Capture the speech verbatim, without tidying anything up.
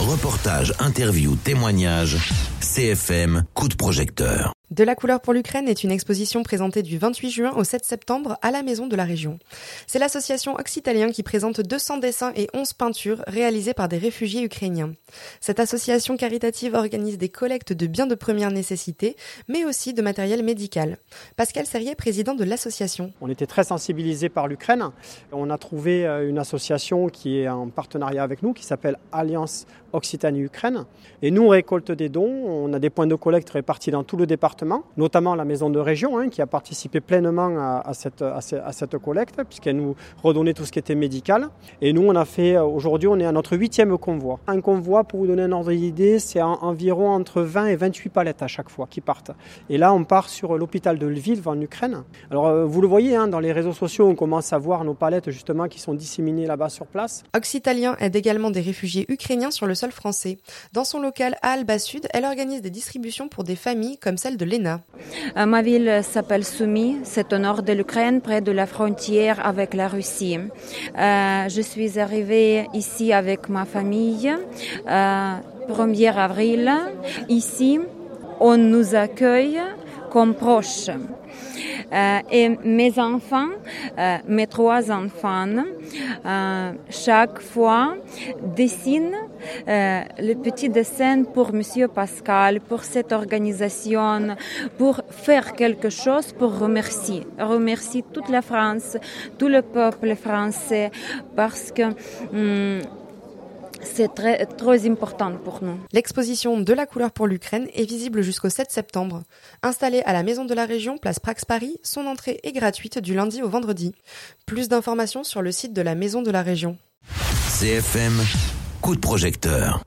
Reportages, interviews, témoignages. C F M, coup de projecteur. De la couleur pour l'Ukraine est une exposition présentée du vingt-huit juin au sept septembre à la Maison de la Région. C'est l'association Occitalien qui présente deux cents dessins et onze peintures réalisées par des réfugiés ukrainiens. Cette association caritative organise des collectes de biens de première nécessité, mais aussi de matériel médical. Pascal Serrier, président de l'association. On était très sensibilisés par l'Ukraine. On a trouvé une association qui est en partenariat avec nous, qui s'appelle Alliance Occitanie-Ukraine. Et nous, on récolte des dons. On a des points de collecte répartis dans tout le département, notamment la Maison de Région, hein, qui a participé pleinement à, à, cette, à, cette, à cette collecte, puisqu'elle nous redonnait tout ce qui était médical. Et nous, on a fait, aujourd'hui, on est à notre huitième convoi. Un convoi, pour vous donner un ordre d'idée, c'est en, environ entre vingt et vingt-huit palettes à chaque fois qui partent. Et là, on part sur l'hôpital de Lviv, en Ukraine. Alors, vous le voyez, hein, dans les réseaux sociaux, on commence à voir nos palettes, justement, qui sont disséminées là-bas sur place. Occitalien aide également des réfugiés ukrainiens sur le sol français. Dans son local à Alba Sud, elle organise des distributions pour des familles comme celle de Léna. Ma ville s'appelle Soumy, c'est au nord de l'Ukraine, près de la frontière avec la Russie. Euh, je suis arrivée ici avec ma famille euh, premier avril. Ici, on nous accueille comme proches. Euh, et mes enfants, euh, mes trois enfants, euh, chaque fois dessinent euh, les petits dessins pour Monsieur Pascal, pour cette organisation, pour faire quelque chose, pour remercier, remercier toute la France, tout le peuple français, parce que hum, c'est très, très important pour nous. L'exposition De la couleur pour l'Ukraine est visible jusqu'au sept septembre. Installée à la Maison de la Région, place Prax Paris, son entrée est gratuite du lundi au vendredi. Plus d'informations sur le site de la Maison de la Région. C F M, coup de projecteur.